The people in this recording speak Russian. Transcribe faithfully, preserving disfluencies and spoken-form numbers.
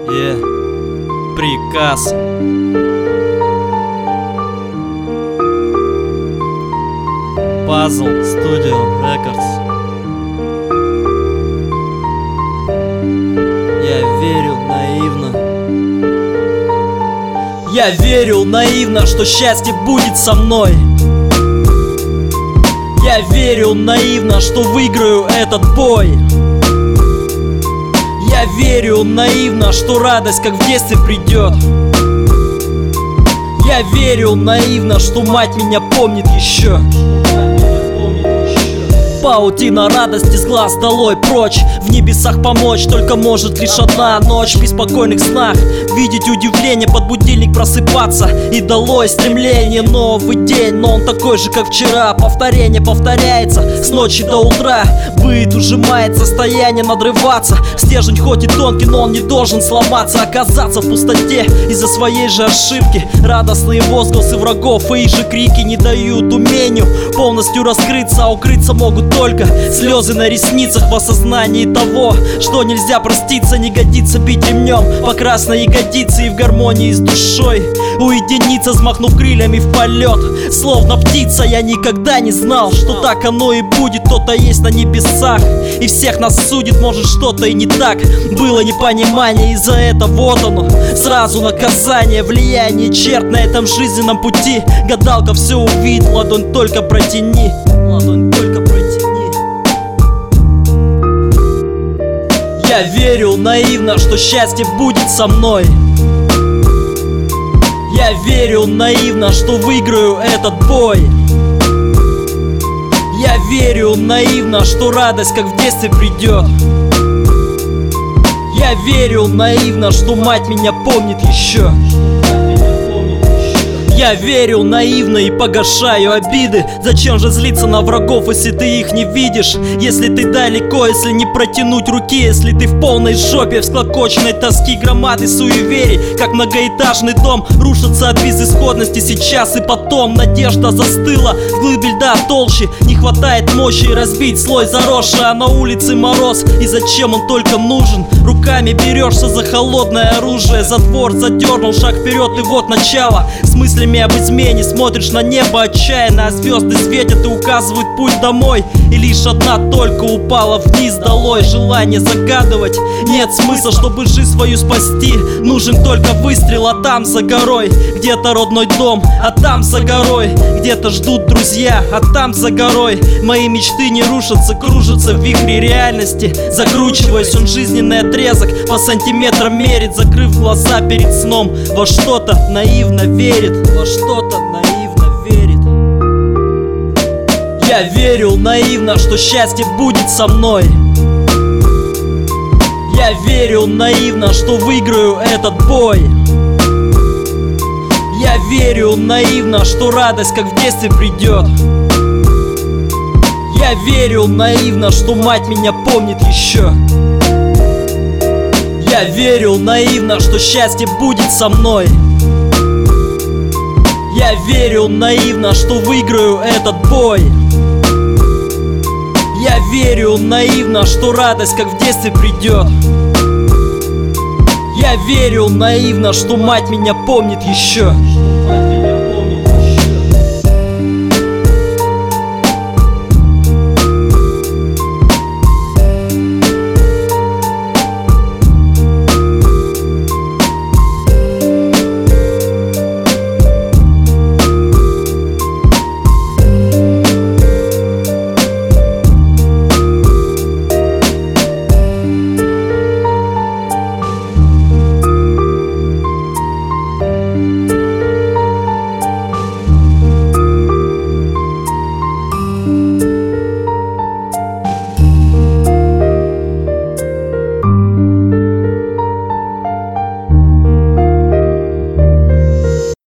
Yeah. Приказ. Puzzle Studio Records. Я верил наивно. Я верил наивно, что счастье будет со мной. Я верил наивно, что выиграю этот бой. Я верил наивно, что радость как в детстве придет. Я верил наивно, что мать меня помнит еще. Паутина радости с глаз долой прочь. В небесах помочь только может лишь одна ночь. В беспокойных снах видеть удивление, под будильник просыпаться. И долой стремление, новый день, но он такой же, как вчера. Повторение повторяется с ночи до утра. Быт ужимает состояние надрываться. Стержень хоть и тонкий, но он не должен сломаться. Оказаться в пустоте из-за своей же ошибки. Радостные возгласы врагов и их же крики не дают умению полностью раскрыться, а укрыться могут только слезы на ресницах в осознании того, что нельзя проститься, не годится бить ремнем по красной ягодице и в гармонии с душой уединиться, взмахнув крыльями в полет. Словно птица я никогда не знал, что так оно и будет. Кто-то есть на небесах и всех нас судит, может что-то и не так. Было непонимание, и за это вот оно сразу наказание. Влияние черт на этом жизненном пути. Гадалка все увидит, ладонь только протяни. Ладонь только протяни. Я верил наивно, что счастье будет со мной. Я верил наивно, что выиграю этот бой. Я верил наивно, что радость как в детстве придет. Я верил наивно, что мать меня помнит еще. Я верил наивно и погашаю обиды. Зачем же злиться на врагов, если ты их не видишь? Если ты далеко, если не протянуть руки, если ты в полной жопе, всклокоченной тоски, громады суеверий, как многоэтажный дом, рушатся от безысходности сейчас и потом. Надежда застыла в глыбе льда толще. Не хватает мощи разбить слой заросший, а на улице мороз. И зачем он только нужен? Руками берешься за холодное оружие. Затвор задернул, шаг вперед, и вот начало. С мыслями об измене смотришь на небо отчаянно, а звезды светят и указывают путь домой. И лишь одна только упала вниз долой. Желание загадывать нет смысла, чтобы жизнь свою спасти. Нужен только выстрел, а там за горой где-то родной дом, а там за горой где-то ждут друзья, а там за горой мои мечты не рушатся, кружатся в вихре реальности. Закручиваясь, он жизненный отрезок по сантиметрам мерит, закрыв глаза перед сном. Во что-то наивно верит, во что-то наивно верит. Я верил наивно, что счастье будет со мной. Я верил наивно, что выиграю этот бой. Я верил наивно, что радость как в детстве придет. Я верил наивно, что мать меня помнит еще. Я верил наивно, что счастье будет со мной. Я верил наивно, что выиграю этот бой. Я верил наивно, что радость как в детстве придет. Я верил наивно, что мать меня помнит еще.